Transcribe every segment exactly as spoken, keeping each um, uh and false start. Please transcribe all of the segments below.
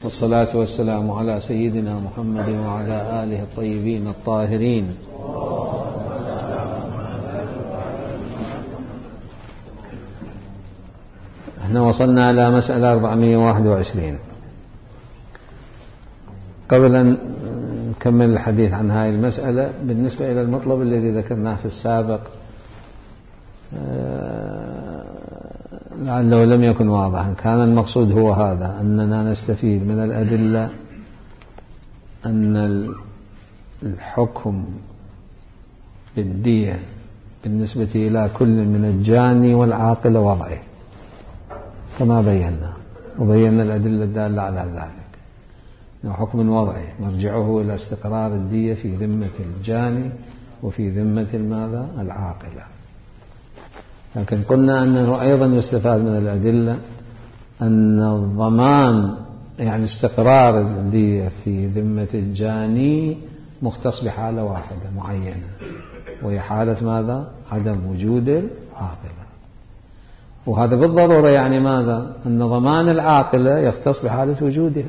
والصلاة والسلام على سيدنا محمد وعلى آله الطيبين الطاهرين. احنا وصلنا إلى مسألة أربعمائة وواحد وعشرين. قبل أن نكمل الحديث عن هذه المسألة، بالنسبة إلى المطلب الذي ذكرناه في السابق لعله لم يكن واضحا، كان المقصود هو هذا: أننا نستفيد من الأدلة أن الحكم بالدية بالنسبة إلى كل من الجاني والعاقل وضعه كما بينا، وبينا الأدلة الدالة على ذلك، أنه حكم وضعي مرجعه إلى استقرار الدية في ذمة الجاني وفي ذمة ماذا؟ العاقلة. لكن قلنا أنه أيضا يستفاد من الأدلة أن الضمان يعني استقرار الدية في ذمة الجاني مختص بحالة واحدة معينة، وهي حالة ماذا؟ عدم وجود العاقلة. وهذا بالضرورة يعني ماذا؟ أن ضمان العاقلة يختص بحالة وجودها،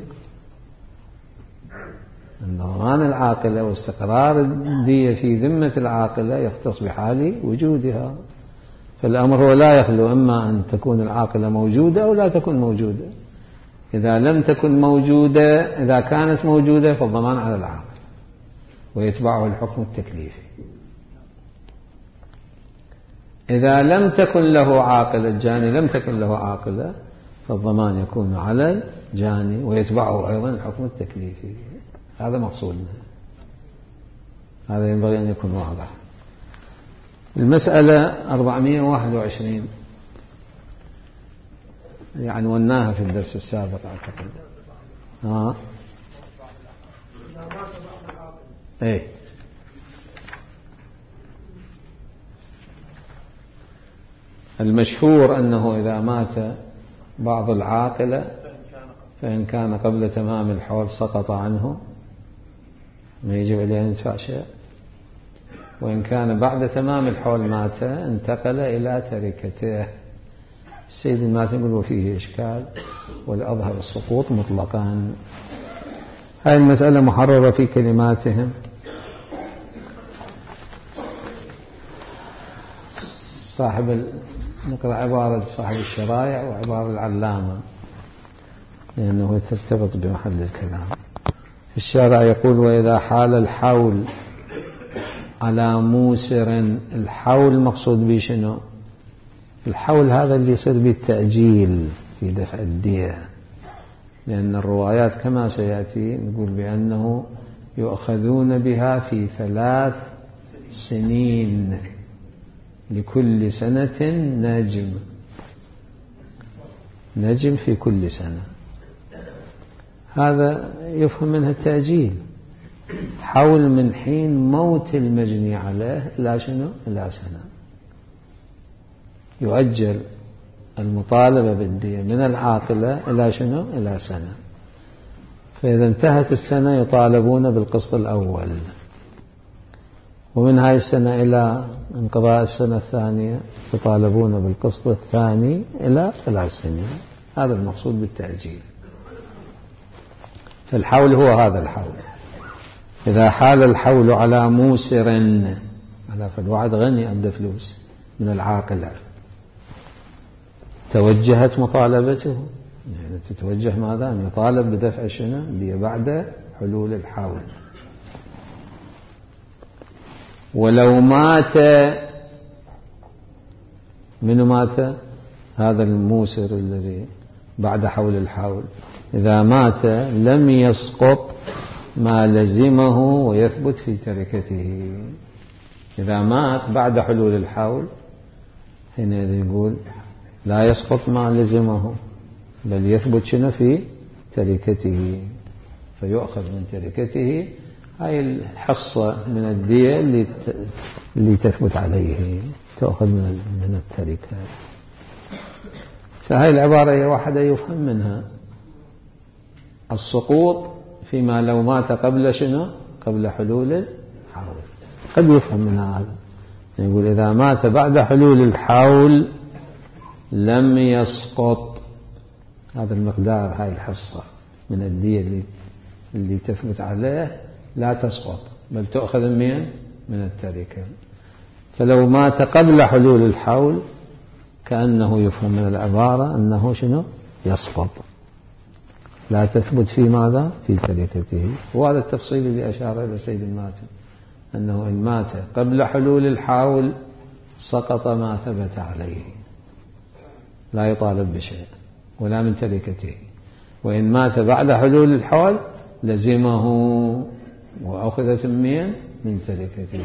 أن ضمان العاقلة واستقرار الدية في ذمة العاقلة يختص بحال وجودها. فالأمر هو لا يخلو إما أن تكون العاقلة موجودة أو لا تكون موجودة. إذا لم تكن موجودة، إذا كانت موجودة فالضمان على العاقل ويتبعه الحكم التكليفي. إذا لم تكن له عاقلة، الجاني لم تكن له عاقلة، فالضمان يكون على الجاني ويتبعه أيضا الحكم التكليفي. هذا مقصودنا، هذا ينبغي أن يكون واضح. المسألة أربعمائة وواحد وعشرين يعني عنوناها في الدرس السابق أعتقد. ها إيه المشهور أنه إذا مات بعض العاقلة فإن كان قبل تمام الحول سقط عنه، ما يجب عليه أن يدفع شيء، وإن كان بعد تمام الحول مات انتقل إلى تركته. السيد الماتن يقول وفيه إشكال والأظهر السقوط مطلقا. هذه المسألة محررة في كلماتهم. صاحب ال... نقرأ عبارة صاحب الشرائع وعبارة العلامة لأنه ترتبط بمحل الكلام. في الشارع يقول: وإذا حال الحول على موسر. الحول مقصود به شنو؟ الحول هذا اللي يصير به التأجيل في دفع الدية، لأن الروايات كما سيأتي نقول بأنه يؤخذون بها في ثلاث سنين، لكل سنة نجم، نجم في كل سنة. هذا يفهم منها التأجيل، حول من حين موت المجني عليه إلى شنو؟ إلى سنة. يؤجل المطالبة بالدية من العاقلة إلى شنو؟ إلى سنة. فإذا انتهت السنة يطالبون بالقسط الأول، ومن هاي السنة إلى انقضاء السنة الثانية يطالبون بالقسط الثاني إلى ثلاث سنين. هذا المقصود بالتأجيل. فالحول هو هذا الحول. إذا حال الحول على موسر، على فالواحد غني عنده فلوس من العاقلة، توجهت مطالبته، يعني تتوجه ماذا؟ أن يطالب بدفع شنو؟ بعد حلول الحول. ولو مات، من مات؟ هذا الموسر الذي بعد حول الحول، إذا مات لم يسقط ما لزمه ويثبت في تركته. إذا مات بعد حلول الحول حينئذ يقول لا يسقط ما لزمه، بل يثبت شنو؟ في تركته، فيؤخذ من تركته هاي الحصة من الدية اللي اللي تثبت عليه، تأخذ من من التركة. فهاي العبارة هي واحدة يفهم منها السقوط فيما لو مات قبل شنو؟ قبل حلول الحول. قد يفهم منها هذا، يقول إذا مات بعد حلول الحول لم يسقط هذا المقدار، هاي الحصة من الدية اللي, اللي تثبت عليه لا تسقط، بل تؤخذ من من التركة. فلو مات قبل حلول الحول كأنه يفهم من العبارة أنه شنو يسقط، لا تثبت في ماذا في تركته. وهذا التفصيل اللي أشار إلى سيد الماتم، أنه إن مات قبل حلول الحول سقط ما ثبت عليه، لا يطالب بشيء ولا من تركته. وإن مات بعد حلول الحول لزمه وأخذ من من تركته.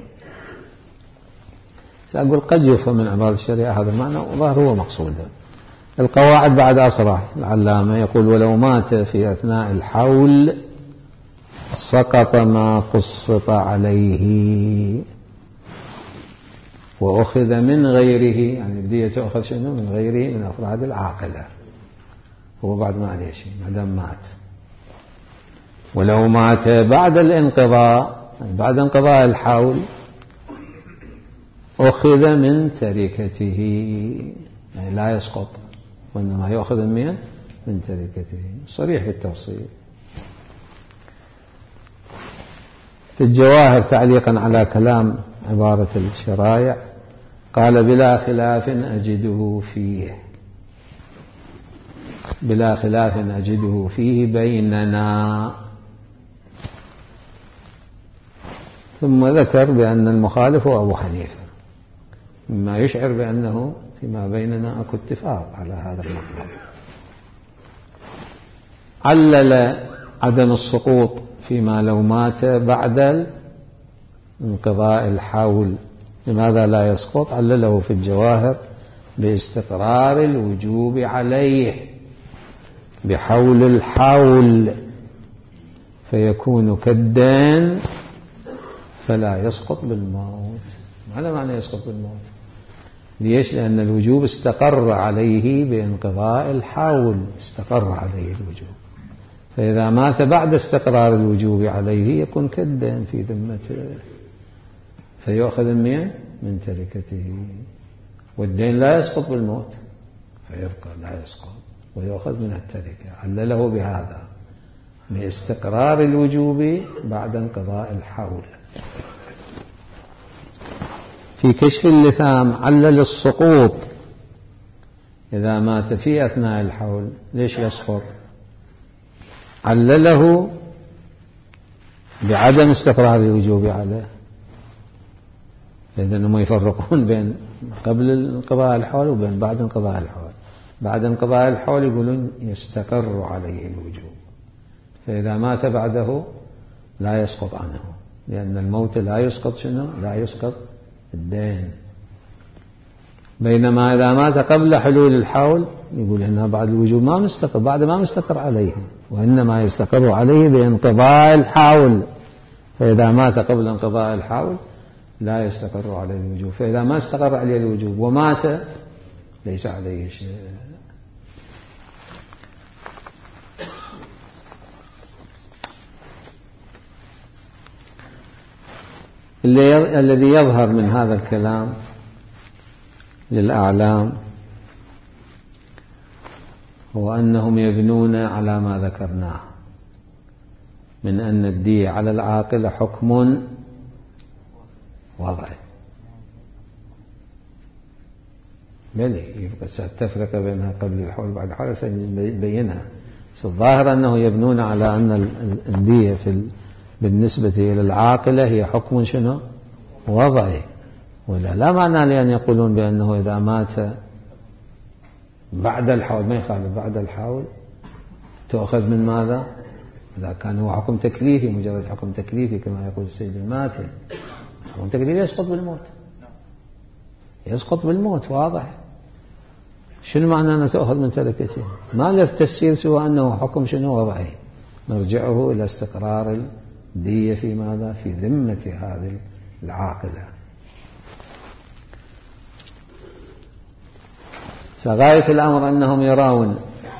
سأقول قد يفهم من عبارة الشريعة هذا المعنى، وظاهر هو مقصوده. القواعد بعد أصرح العلامة يقول: ولو مات في أثناء الحول سقط ما قسط عليه وأخذ من غيره، يعني الدية تأخذ شنو من غيره من أفراد العاقلة، هو بعد ما عليه شيء ما دام مات. ولو مات بعد الانقضاء، بعد انقضاء الحول، أخذ من تركته، يعني لا يسقط وإنما يأخذ من من تركته. صريح في التفصيل. في الجواهر تعليقا على كلام عبارة الشرايع قال: بلا خلاف أجده فيه، بلا خلاف أجده فيه بيننا. ثم ذكر بأن المخالف هو أبو حنيفة، مما يشعر بأنه فيما بيننا أكو اتفاق على هذا المطلب. علل عدم السقوط فيما لو مات بعد انقضاء الحول لماذا لا يسقط، علله في الجواهر باستقرار الوجوب عليه بحول الحول فيكون كالدين فلا يسقط بالموت. على معنى يسقط بالموت. ليش؟ لأن الوجوب استقر عليه بانقضاء الحول، استقر عليه الوجوب، فإذا مات بعد استقرار الوجوب عليه يكون كالدين في ذمته فيأخذ من من تركته، والدين لا يسقط بالموت فيبقى لا يسقط ويأخذ من التركة. علله بهذا باستقرار الوجوب بعد انقضاء الحول. في كشف اللثام علل السقوط إذا مات في أثناء الحول ليش يسقط، علله بعدم استقرار الوجوب عليه. لأنهم يفرقون بين قبل انقضاء الحول وبين بعد انقضاء الحول. بعد انقضاء الحول يقولون يستقر عليه الوجوب، فإذا مات بعده لا يسقط عنه، لأن الموت لا يسقط شنو لا يسقط الدين. بينما إذا مات قبل حلول الحول يقول هنا بعد الوجوب ما مستقر، بعد ما مستقر عليه، وإنما يستقر عليه بانقضاء الحول، فإذا مات قبل انقضاء الحول لا يستقر عليه الوجوب، فإذا ما استقر عليه الوجوب ومات ليس عليه شيء. الذي يظهر من هذا الكلام للأعلام هو أنهم يبنون على ما ذكرناه من أن الدية على العاقل حكم وضعي. بلي ستفرق بينها قبل الحول بعد الحول سنبينها، بس الظاهر أنه يبنون على أن الدية في بالنسبة إلى العاقلة هي حكم شنو وضعي، ولا لا معنى لأن يقولون بأنه إذا مات بعد الحول ما يخالف بعد الحول تأخذ من ماذا؟ إذا كان هو حكم تكليفي مجرد حكم تكليفي كما يقول السيد الماتم، حكم تكليفي يسقط بالموت، يسقط بالموت واضح. شنو معنى أنه تأخذ من تركته؟ ما له تفسير سوى أنه حكم شنو وضعي، نرجعه إلى استقرار الدية في ماذا؟ في ذمة هذه العاقلة. غاية الأمر أنهم يرون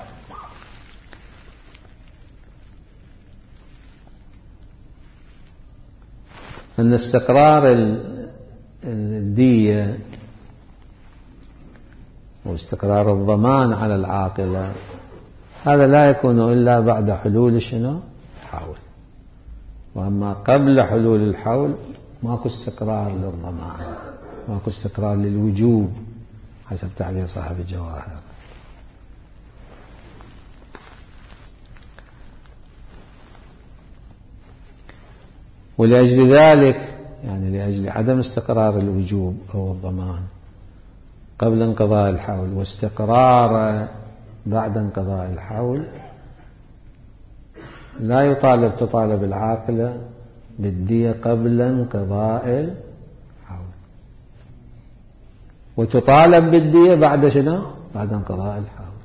أن استقرار الدية واستقرار الضمان على العاقلة هذا لا يكون إلا بعد حلول شنو؟ الحول. وأما قبل حلول الحول ماكو استقرار للضمان، ماكو استقرار للوجوب حسب تعبير صاحب الجواهر. ولأجل ذلك يعني لأجل عدم استقرار الوجوب أو الضمان قبل انقضاء الحول واستقرار بعد انقضاء الحول لا يطالب تطالب العاقلة بالدية قبل انقضاء الحول، وتطالب بالدية بعد شنو؟ بعد انقضاء الحول.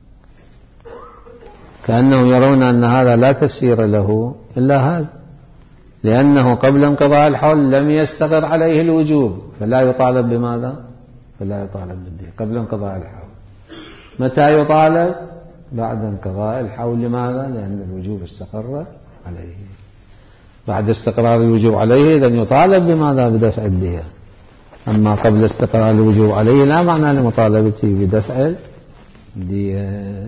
كأنهم يرون أن هذا لا تفسير له إلا هذا، لأنه قبل انقضاء الحول لم يستقر عليه الوجوب، فلا يطالب بماذا؟ فلا يطالب بالدية قبل انقضاء الحول. متى يطالب؟ بعد انقضاء الحول. لماذا؟ لأن الوجوب استقر عليه. بعد استقرار الوجوب عليه إذن يطالب بماذا؟ بدفع الدية. أما قبل استقرار الوجوب عليه لا معنى لمطالبته بدفع الدية.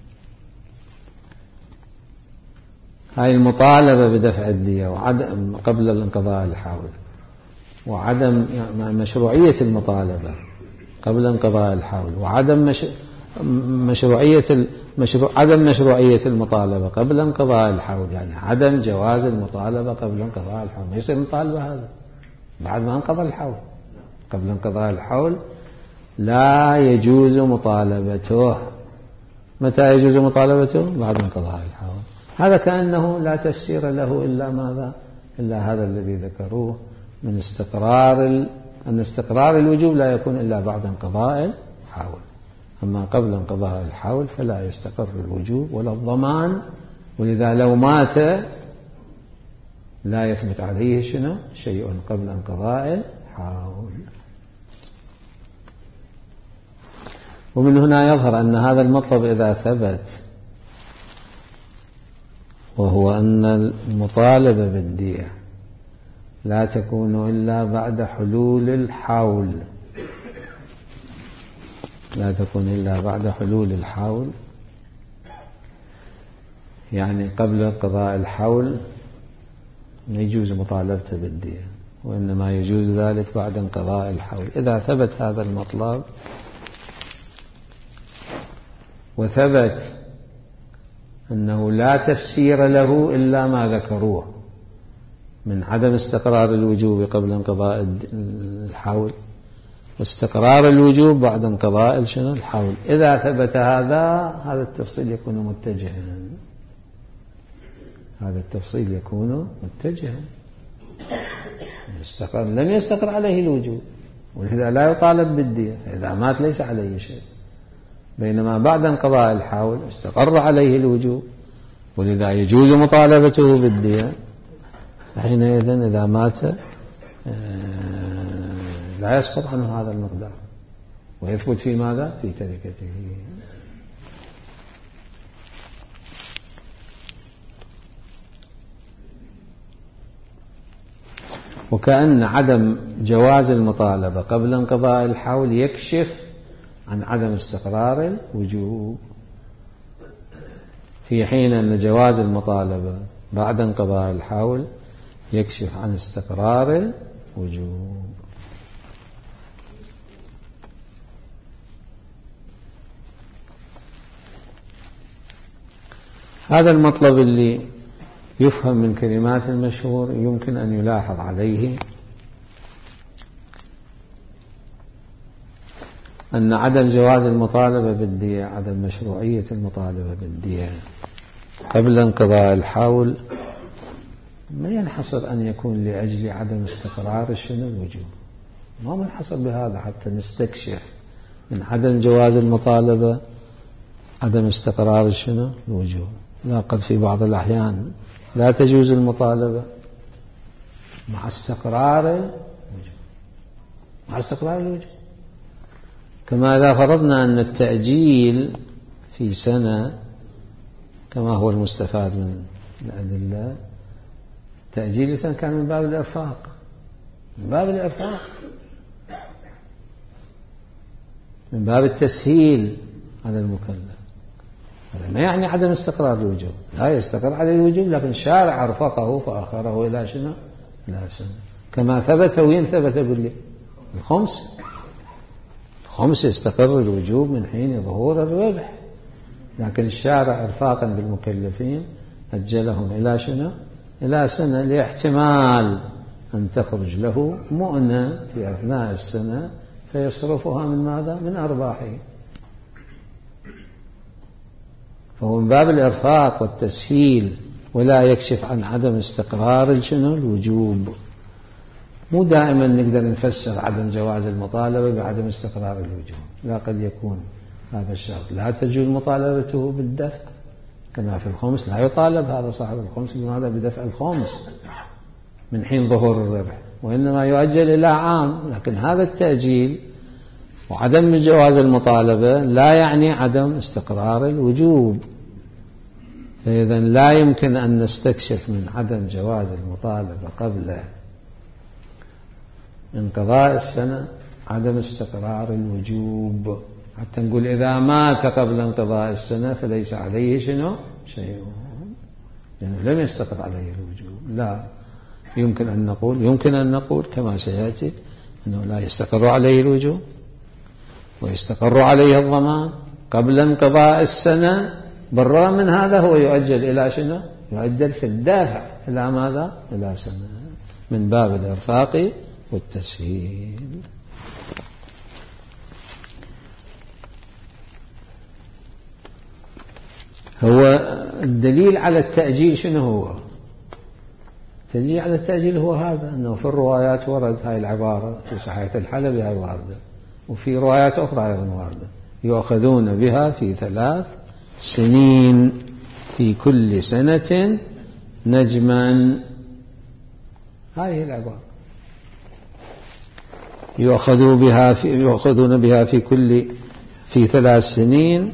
هاي المطالبة بدفع الدية وعدم قبل انقضاء الحول وعدم مشروعية المطالبة قبل انقضاء الحول وعدم مش مشروعية المشروع عدم مشروعية المطالبة قبل انقضاء الحول، يعني عدم جواز المطالبة قبل انقضاء الحول. ما يصير مطالبة هذا بعد ما انقضى الحول. قبل انقضاء الحول لا يجوز مطالبته. متى يجوز مطالبته؟ بعد انقضاء الحول. هذا كأنه لا تفسير له إلا ماذا؟ إلا هذا الذي ذكروه من استقرار ال... أن استقرار الوجوب لا يكون إلا بعد انقضاء الحول. أما قبل انقضاء الحول فلا يستقر الوجوب ولا الضمان، ولذا لو مات لا يثبت عليه شنو؟ شيء قبل انقضاء الحول. ومن هنا يظهر أن هذا المطلب إذا ثبت، وهو أن المطالبة بالدية لا تكون إلا بعد حلول الحول، لا تكون إلا بعد حلول الحول، يعني قبل قضاء الحول ما يجوز مطالبته بالدية، وإنما يجوز ذلك بعد انقضاء الحول. إذا ثبت هذا المطلب وثبت أنه لا تفسير له إلا ما ذكروه من عدم استقرار الوجوب قبل انقضاء الحول واستقرار الوجوب بعد انقضاء الحول، إذا ثبت هذا هذا التفصيل يكون متجها، هذا التفصيل يكون متجها. استقر لم يستقر عليه الوجوب ولذا لا يطالب بالدية، فإذا مات ليس عليه شيء. بينما بعد انقضاء الحول استقر عليه الوجوب ولذا يجوز مطالبته بالدية، فحينئذ إذا مات لا يسقط عنه هذا المقدار ويثبت في ماذا؟ في تركته. وكأن عدم جواز المطالبة قبل انقضاء الحول يكشف عن عدم استقرار الوجوب، في حين أن جواز المطالبة بعد انقضاء الحول يكشف عن استقرار الوجوب. هذا المطلب اللي يفهم من كلمات المشهور يمكن أن يلاحظ عليه أن عدم جواز المطالبة بالدية، عدم مشروعية المطالبة بالدية قبل انقضاء الحول ما ينحصر أن يكون لأجل عدم استقرار شنو الوجوب، ما منحصر بهذا حتى نستكشف من عدم جواز المطالبة عدم استقرار شنو الوجوب. لا، قد في بعض الأحيان لا تجوز المطالبة مع استقرار الوجوب، مع استقرار الوجوب. كما إذا فرضنا أن التأجيل في سنة كما هو المستفاد من الأدلة، تأجيل سنة كان من باب الإرفاق، من باب الإرفاق، من باب التسهيل على المكلف. هذا ما يعني عدم استقرار الوجوب، لا يستقر عليه الوجوب، لكن الشارع أرفقه فأخره إلى شنو؟ إلى سنة، كما ثبت. وين ثبت باللي الخمس؟ الخمس يستقر الوجوب من حين ظهور الربح، لكن الشارع إرفاقا بالمكلفين أجلهم إلى شنو؟ إلى سنة، لاحتمال أن تخرج له مؤنة في أثناء السنة فيصرفها من ماذا؟ من أرباحه. فهو من باب الإرفاق والتسهيل، ولا يكشف عن عدم استقرار شنو؟ الوجوب. مو دائما نقدر نفسر عدم جواز المطالبة بعدم استقرار الوجوب، لا، قد يكون هذا الشرط لا تجوز مطالبته بالدفع، كما في الخمس لا يطالب هذا صاحب الخمس بماذا؟ بدفع الخمس من حين ظهور الربح، وإنما يؤجل إلى عام. لكن هذا التأجيل وعدم جواز المطالبة لا يعني عدم استقرار الوجوب، فإذا لا يمكن أن نستكشف من عدم جواز المطالبة قبل انقضاء السنة عدم استقرار الوجوب، حتى نقول إذا مات قبل انقضاء السنة فليس عليه شنو؟ شيء، لأنه يعني لم يستقر عليه الوجوب. لا، يمكن أن نقول يمكن أن نقول كما سيأتي أنه لا يستقر عليه الوجوب ويستقر عليه الضمان قبل انقضاء السنة، بالرغم من هذا هو يؤجل إلى شنو؟ يؤجل في الدافع إلى ماذا؟ إلى سنة، من باب الإرفاق والتسهيل. هو الدليل على التأجيل شنو هو؟ الدليل على التأجيل هو هذا، أنه في الروايات ورد هاي العبارة في صحيح الحلبي هاي واردة، وفي روايات أخرى أيضا واردة، يؤخذون بها في ثلاث سنين في كل سنة نجما. هذه العبارة يؤخذوا بها في يؤخذون بها في كل في ثلاث سنين.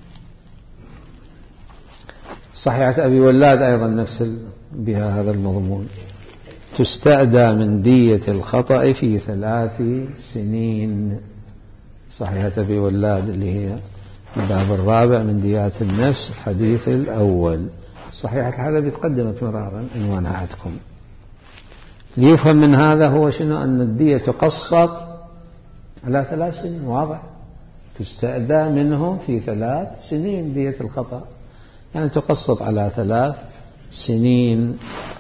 صحيحة أبي ولاد أيضا نفس بها هذا المضمون، تستأدى من دية الخطأ في ثلاث سنين. صحيحة أبي ولاد اللي هي الباب الرابع من ديات النفس الحديث الأول. صحيحة الحلبي تقدمت مرارا عنوانها عندكم. ليفهم من هذا هو شنو؟ أن الدية تقسط على ثلاث سنين، واضح، تستأدى منهم في ثلاث سنين دية الخطأ، يعني تقسط على ثلاث سنين.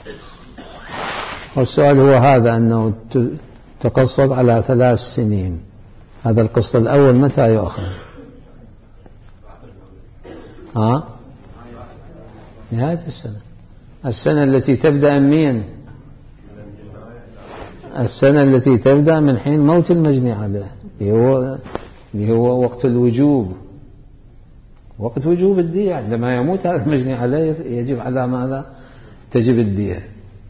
والسؤال هو هذا، أنه تقسط على ثلاث سنين، هذا القسط الأول متى يؤخذ؟ ها؟ نهاية السنة، السنة التي تبدأ من السنة التي تبدأ من حين موت المجني عليه، اللي هو اللي هو وقت الوجوب، وقت وجوب الدية. عندما يموت هذا المجني عليه يجب على ماذا؟ تجب الدية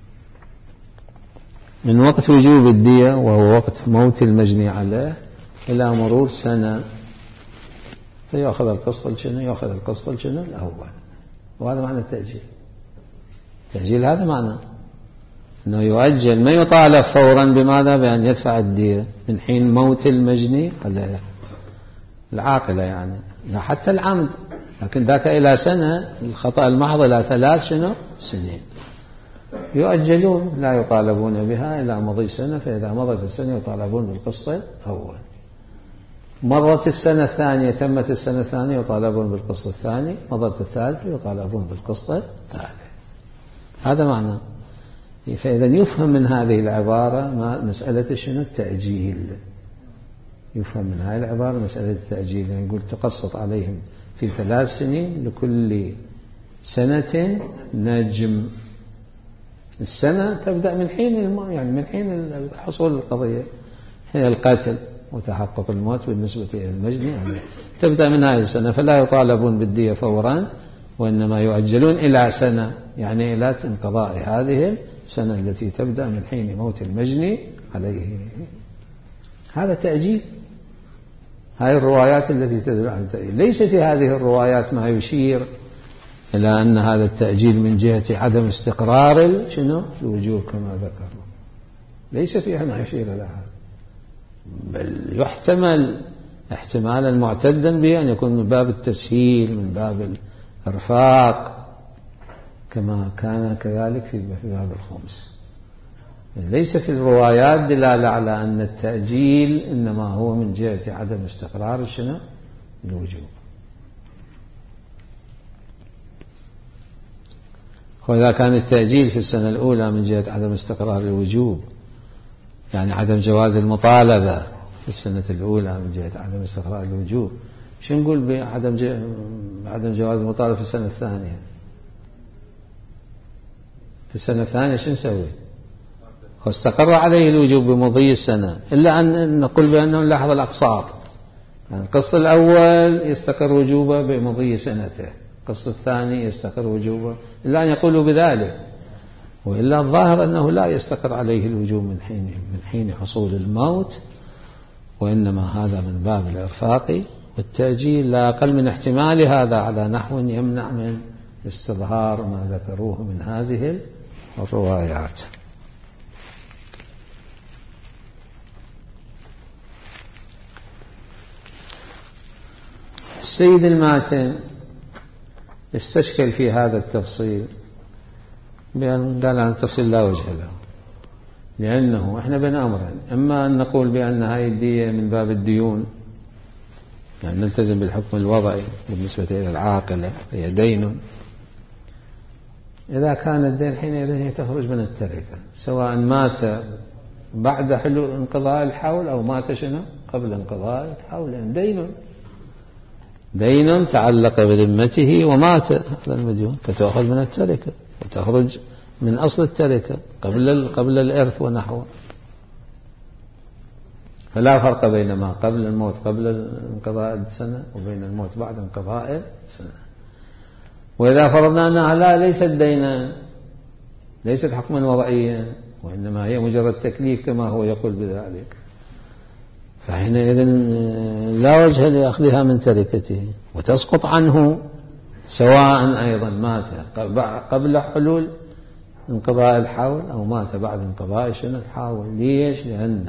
من وقت وجوب الدية، وهو وقت موت المجني عليه، إلى مرور سنة فيأخذ القسط الشنو؟ يأخذ القسط الشنو؟ الأول. وهذا معنى التأجيل. التأجيل هذا معنى أنه يؤجل، ما يطالب فورا بماذا؟ بأن يدفع الدية من حين موت المجني عليه، العاقلة يعني، لا حتى العمد، لكن ذاك إلى سنة، الخطأ المحض إلى ثلاث شنو؟ سنين. يؤجلون، لا يطالبون بها إلى مضي سنة، فإذا مضت السنة يطالبون بالقسط الأول. مرت السنة الثانية، تمت السنة الثانية، يطالبون بالقسط الثاني. مضت الثالثة يطالبون بالقسط الثالث. هذا معنى. فإذا يفهم من هذه العبارة مسألة شنو؟ التأجيل. يفهم من هذه العبارة مسألة التأجيل، يعني نقول تقسط عليهم في ثلاث سنين لكل سنة نجم. السنة تبدأ من حين يعني من حين حصول القضية، حين القتل وتحقق الموت بالنسبة إلى المجني يعني تبدأ من هذه السنة، فلا يطالبون بالدية فورا، وإنما يؤجلون إلى سنة، يعني إلى انقضاء هذه السنة التي تبدأ من حين موت المجني عليه. هذا تأجيل. هذه الروايات التي تدل على التأجيل. ليس في هذه الروايات ما يشير إلى أن هذا التأجيل من جهة عدم استقرار شنو؟ الوجوب كما ذكرنا، ليس فيها ما يشير إلى هذا، بل يحتمل احتمالا معتدا به أن يكون من باب التسهيل، من باب إرفاق كما كان كذلك في باب الخمس. ليس في الروايات دلالة على أن التأجيل إنما هو من جهة عدم استقرار شنو الوجوب. وإذا كان التأجيل في السنة الأولى من جهة عدم استقرار الوجوب، يعني عدم جواز المطالبة في السنة الأولى من جهة عدم استقرار الوجوب، شو نقول بعدم عدم جواز المطالبة في السنة الثانية؟ في السنة الثانية شو نسوي؟ واستقر عليه الوجوب بمضي السنة، إلا أن نقول بأنه لاحظ الأقساط. يعني القسط الأول يستقر وجوبه بمضي سنته، القسط الثاني يستقر وجوبه، إلا أن يقولوا بذلك، وإلا الظاهر أنه لا يستقر عليه الوجوب من حين من حين حصول الموت، وإنما هذا من باب الإرفاق والتأجيل، لا أقل من احتمال هذا على نحو يمنع من استظهار ما ذكروه من هذه الروايات. السيد الماتن استشكل في هذا التفصيل بأن قال عن التفصيل لا وجه له، لأنه إحنا بين أمرين: إما أن نقول بأن هذه الدية من باب الديون، يعني نلتزم بالحكم الوضعي بالنسبة إلى العاقلة هي دين، إذا كان الدين حينئذ هي تخرج من التركة، سواء مات بعد حلول انقضاء الحول أو مات شنو قبل انقضاء الحول، يعني دين دين تعلق بذمته ومات هذا المديون، فتأخذ من التركة وتخرج من أصل التركة قبل قبل الإرث ونحوه. فلا فرق بين ما قبل الموت قبل انقضاء السنة وبين الموت بعد انقضاء السنة. وإذا فرضنا أنها لا ليست دينا، ليست حكما وضعيا، وإنما هي مجرد تكليف كما هو يقول بذلك، فحينئذ لا وجه لأخذها من تركته وتسقط عنه، سواء أيضا مات قبل حلول انقضاء الحول أو مات بعد انقضاء شنو الحول. ليش؟ لأن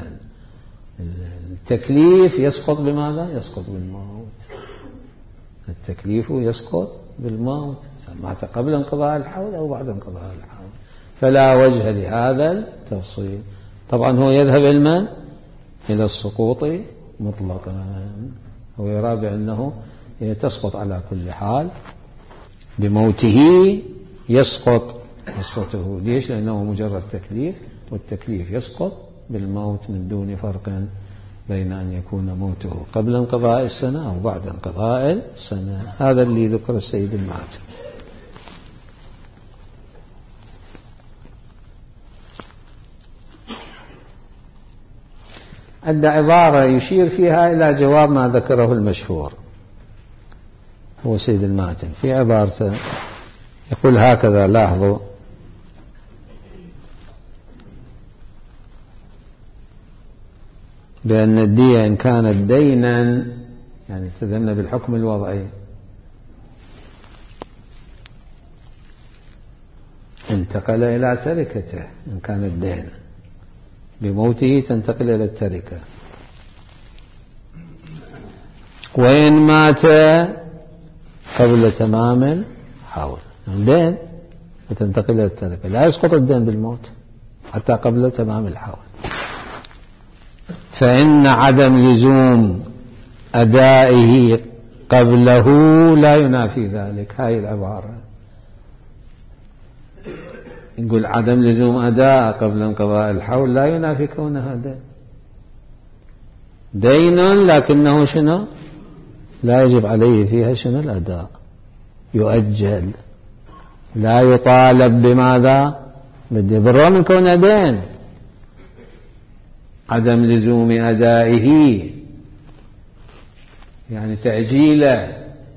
التكليف يسقط بماذا؟ يسقط بالموت. التكليف يسقط بالموت، مات قبل انقضاء الحول أو بعد انقضاء الحول، فلا وجه لهذا التفصيل. طبعا هو يذهب علما إلى السقوط مطلقا، هو يرى بأنه تسقط على كل حال بموته، يسقط قصته. ليش؟ لأنه مجرد تكليف، والتكليف يسقط بالموت من دون فرق بين أن يكون موته قبل انقضاء السنة أو بعد انقضاء السنة. هذا اللي ذكر السيد الماتن. عند عبارة يشير فيها إلى جواب ما ذكره المشهور هو سيد الماتن في عبارته، يقول هكذا: لاحظوا، بأن الدية إن كانت دينا، يعني التزمنا بالحكم الوضعي، انتقل إلى تركته. إن كانت دين بموته تنتقل إلى التركة. وإن مات قبل تمام الحول، دين فتنتقل إلى التركة، لا يسقط الدين بالموت حتى قبل تمام الحول. فإن عدم لزوم أدائه قبله لا ينافي ذلك. هاي العبارة يقول عدم لزوم أداء قبل انقضاء الحول لا ينافي كونها دين، دين لكنه شنو لا يجب عليه فيها شنو الأداء، يؤجل، لا يطالب بماذا بالرغم من كونه دين. عدم لزوم أدائه يعني تأجيله،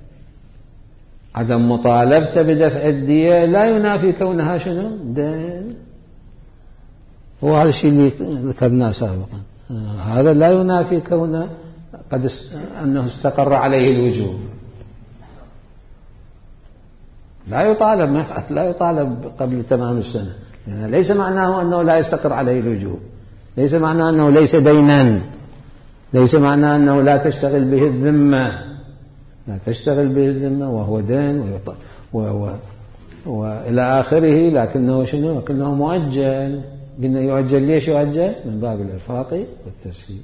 عدم مطالبته بدفع الدية لا ينافي كونها شنو دين. وهذا الشيء اللي ذكرناه سابقا، هذا لا ينافي كونه قد است... أنه استقر عليه الوجوب. لا يطالب لا يطالب قبل تمام السنة، يعني ليس معناه أنه لا يستقر عليه الوجوب، ليس معناه أنه ليس دينا، ليس معناه أنه لا تشتغل به الذمة، لا تشتغل بالذمة وهو دين ويط... و... و... وإلى آخره، لكنه شنو؟ لكنه مؤجل. قلنا يؤجل، ليش يؤجل؟ من باب الإرفاق والتسهيل.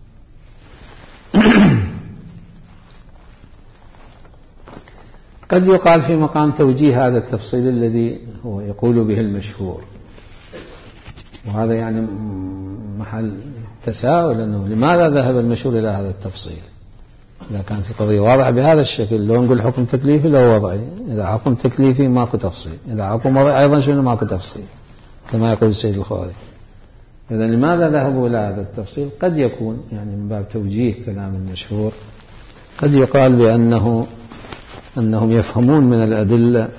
قد يقال في مقام توجيه هذا التفصيل الذي هو يقول به المشهور، وهذا يعني محل تساؤل، أنه لماذا ذهب المشهور إلى هذا التفصيل؟ إذا كانت القضية واضحة بهذا الشكل، لو نقول حكم تكليفي لو وضعي، إذا حكم تكليفي ماكو تفصيل، إذا حكم وضعي أيضا شنو ماكو تفصيل كما يقول السيد الخوئي. إذا لماذا ذهبوا إلى هذا التفصيل؟ قد يكون يعني من باب توجيه كلام المشهور، قد يقال بأنه أنهم يفهمون من الأدلة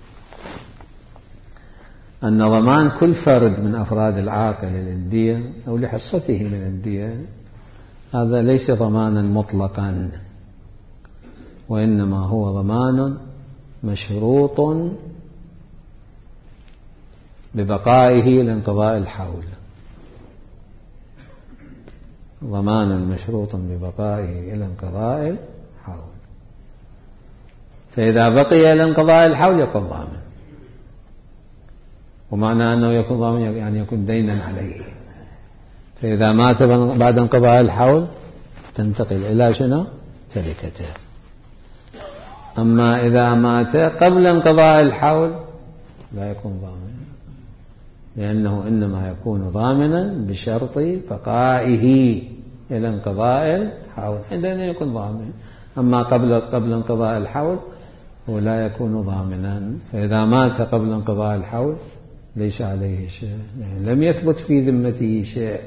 أن ضمان كل فرد من أفراد العاقل للدية أو لحصته من الدية هذا ليس ضمانا مطلقا، وإنما هو ضمان مشروط ببقائه لانقضاء الحول، ضمانا مشروطا ببقائه إلى انقضاء الحول. فإذا بقي إلى انقضاء الحول يكون ضامن، ومعنى أنه يكون ضامن يعني يكون دينا عليه. فإذا مات بعد انقضاء الحول تنتقل إلى شنو؟ تركته. أما إذا مات قبل انقضاء الحول لا يكون ضامن، لأنه إنما يكون ضامنا بشرط بقائه إلى انقضاء الحول، حينئذ يكون ضامن. أما قبل قبل انقضاء الحول هو لا يكون ضامنا. فإذا مات قبل انقضاء الحول ليس عليه شيء، يعني لم يثبت في ذمته شيء،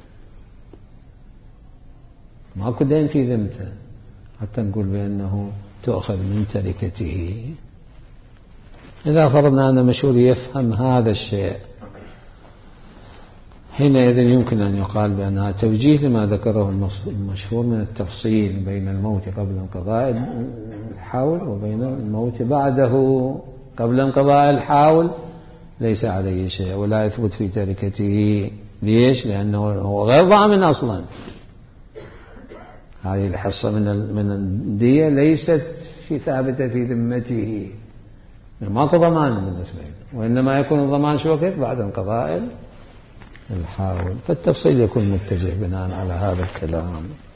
ماكو دين في ذمته حتى نقول بأنه تؤخذ من تركته. إذا فرضنا أن مشهور يفهم هذا الشيء، حينئذ يمكن أن يقال بأنها توجيه لما ذكره المشهور من التفصيل بين الموت قبل انقضاء الحول وبين الموت بعده. قبل انقضاء الحول ليس عليه شيء ولا يثبت في تركته. ليش؟ لأنه هو غير ضامن أصلا. هذه الحصة من من الدية ليست في ثابتة في ذمته، ماكو ضمان بالنسبة له، وإنما يكون الضمان شو وقت؟ بعد انقضاء الحاول. فالتفصيل يكون متجه بناء على هذا الكلام.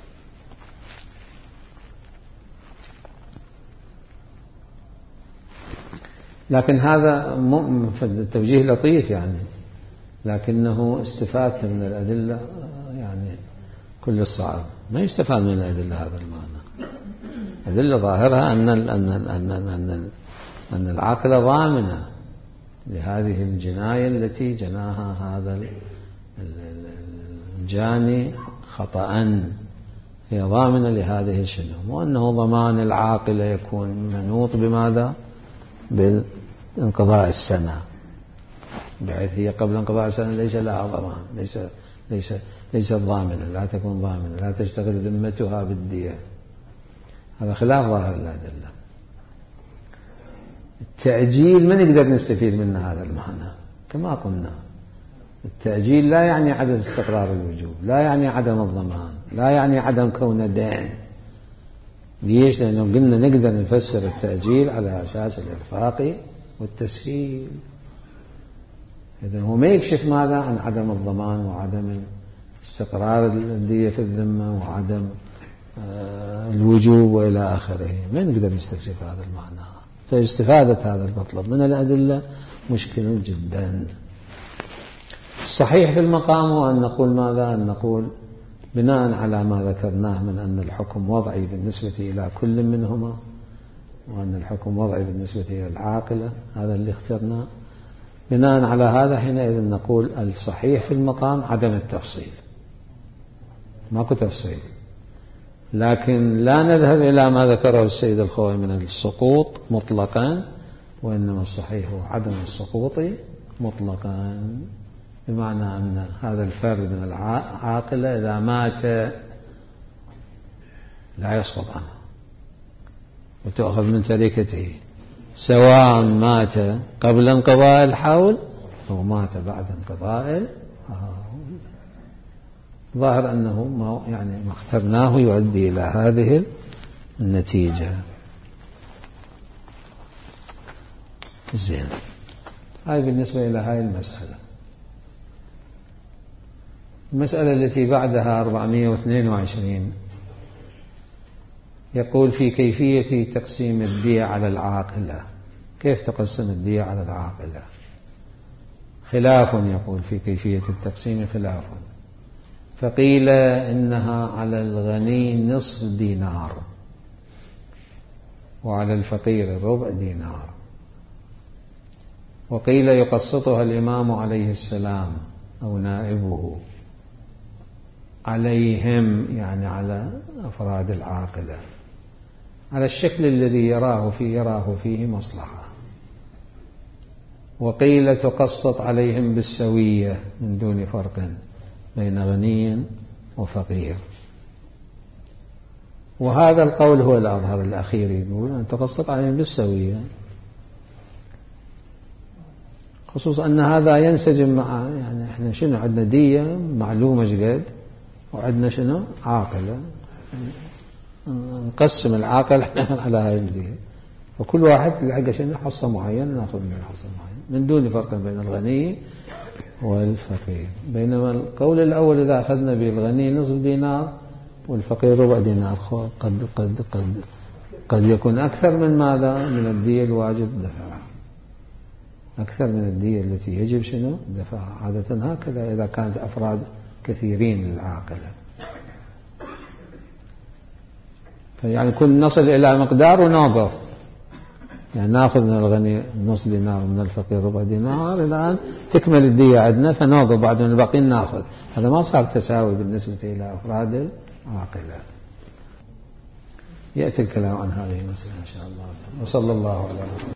لكن هذا التوجيه لطيف يعني، لكنه استفادة من الأدلة يعني كل الصعب ما يستفاد من الأدلة هذا المعنى. أدلة ظاهرها أن أن أن أن أن العاقلة ضامنة لهذه الجناية التي جناها هذا الجاني خطأ، هي ضامنة لهذه الشنو، وأنه ضمان العاقلة يكون منوط بماذا؟ بالانقضاء السنة، بحيث هي قبل انقضاء السنة ليس لها ضمان، ليس ليس ليست ضامنة، لا تكون ضامنة، لا تشتغل ذمتها بالدية. هذا خلاف ظاهر الأدلة. التأجيل ما نقدر نستفيد من هذا المعنى، كما قلنا التأجيل لا يعني عدم استقرار الوجوب، لا يعني عدم الضمان، لا يعني عدم كون دين. ليش؟ لأنه قلنا نقدر نفسر التأجيل على أساس الإرفاق والتسهيل. إذن هو ما يكشف ماذا عن عدم الضمان وعدم استقرار الدية في الذمة وعدم الوجوب وإلى آخره، ما نقدر نستكشف هذا المعنى. فاستفادة هذا المطلب من الأدلة مشكل جدا. الصحيح في المقام هو أن نقول ماذا؟ أن نقول بناء على ما ذكرناه من أن الحكم وضعي بالنسبة إلى كل منهما، وأن الحكم وضعي بالنسبة إلى العاقلة، هذا اللي اخترناه. بناء على هذا حينئذ نقول الصحيح في المقام عدم التفصيل، ماكو تفصيل. لكن لا نذهب إلى ما ذكره السيد الخوئي من السقوط مطلقا، وإنما الصحيح هو عدم السقوط مطلقا، بمعنى أن هذا الفرد من العاقلة إذا مات لا يسقط عنه وتأخذ من تركته، سواء مات قبل انقضاء الحول أو مات بعد انقضاء الحول. ظاهر أنه ما يعني ما اخترناه يؤدي إلى هذه النتيجة. زين، هاي بالنسبة إلى هاي المسألة. المسألة التي بعدها أربعمائة واثنين وعشرين يقول في كيفية تقسيم الدية على العاقلة. كيف تقسم الدية على العاقلة؟ خلاف، يقول في كيفية التقسيم خلاف، فقيل إنها على الغني نصف دينار وعلى الفقير ربع دينار، وقيل يقسطها الإمام عليه السلام أو نائبه عليهم، يعني على أفراد العاقلة، على الشكل الذي يراه فيه يراه فيه مصلحة. وقيل تقسط عليهم بالسوية من دون فرق بين غني وفقير. وهذا القول هو الأظهر، الأخير يقول أن تقسط عليهم بالسوية، خصوصا أن هذا ينسجم مع، يعني إحنا شنو عندنا دية معلومة جد، وعندنا شنو عاقلة، نقسم العاقل على هذه الدية، وكل واحد يلحق شنو حصة معينة نأخذ من حصة معينة من دون فرق بين الغني والفقير. بينما القول الأول إذا أخذنا بالغني نصف دينار والفقير ربع دينار قد قد قد قد يكون أكثر من ماذا؟ من الدية الواجب دفعها، أكثر من الدية التي يجب شنو دفعها. عادة هكذا إذا كانت أفراد كثيرين للعاقلة، فيعني كل نصل إلى مقدار ونوقف، يعني نأخذ من الغني نص دينار ومن الفقير ربع دينار، الآن تكمل الدية عندنا فنوقف، بعد من الباقين نأخذ. هذا ما صار تساوي بالنسبة إلى أفراد العاقلة. يأتي الكلام عن هذه المسألة إن شاء الله. وصلى الله على محمد.